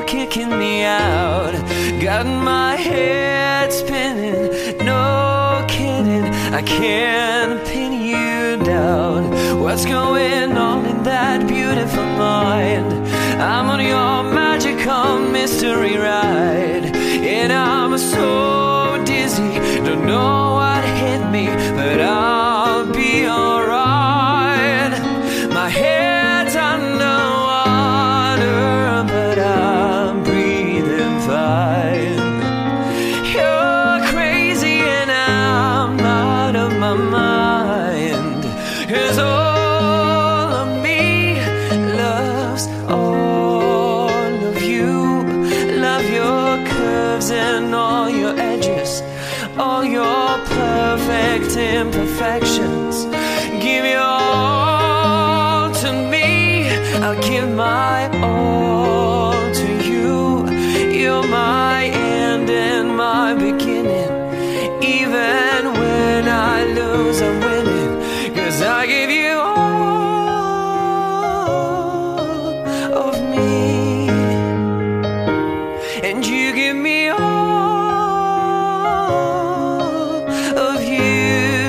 kicking me out. Got my head spinning, no kidding, I can't pin you down. What's going on in that beautiful mind? I'm on your magical mystery ride, and I'm so dizzy, don't know what hit me, but I'll be alright. My head's underwater, but I'm breathing fine. You're crazy and I'm out of my mind, 'cause all of me loves all of you. Love your curves and all your edges, all your perfect imperfections. Give your all to me, I'll give my all to you. You're my end and my beginning. Even when I lose, I'm winning, 'cause I give you all of me, and you give me all of you.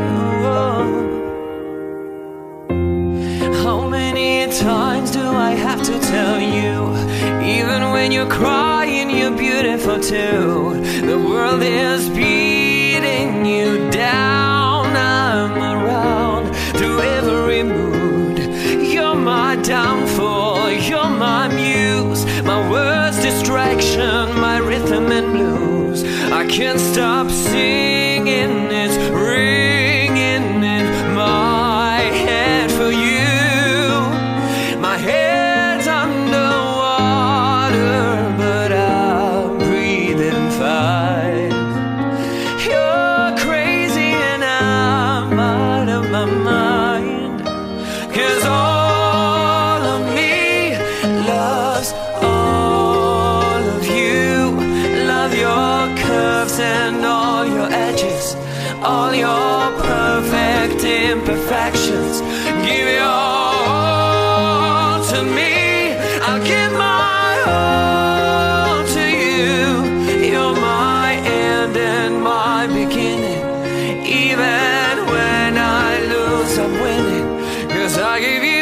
How many times do I have to tell you, even when you're crying, you're beautiful too. The world is beating you down. I'm around through every mood. You're my downfall, you're my muse, my worst distraction, my rhythm and blues. I can't stop singing, it's ringing in my head for you. My head's underwater, but I'm breathing fine. You're crazy and I'm out of my mind, 'cause all of me loves all of you. Love your curves and all your edges, all your perfect imperfections. Give your all to me, I'll give my all to you. You're my end and my beginning. Even when I lose, I'm winning, 'cause I give you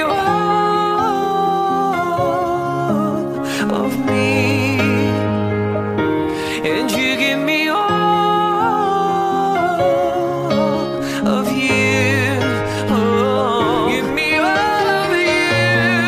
all of me, and you give me all of you. Oh, give me all of you.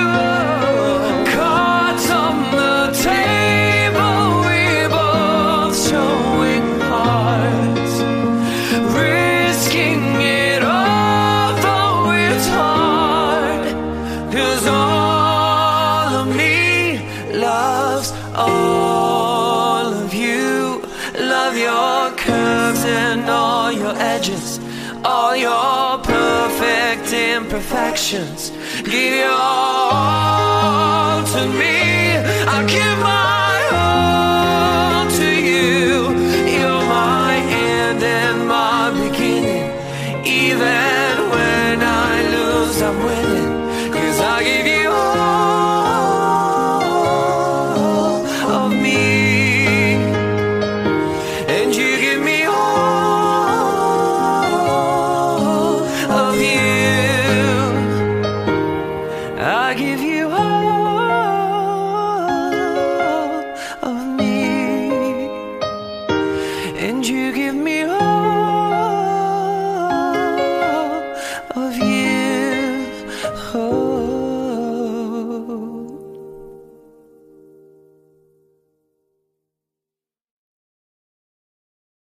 Cards on the table, we both showing hearts, risking it all, though it's hard, 'cause all of me loves all of you. Love your curves and all your edges, all your perfect imperfections. Give your all to me, I'll give my